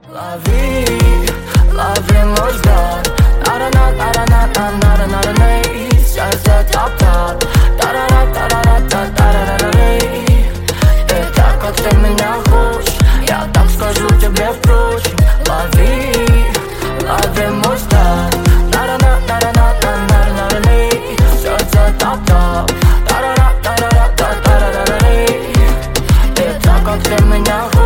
лови мой взгляд. Сердце топ-топ. И так как ты меня хочешь, я так скажу тебе впрочем. Лови мой взгляд. Сердце топ-топ. И так как ты меня хочешь.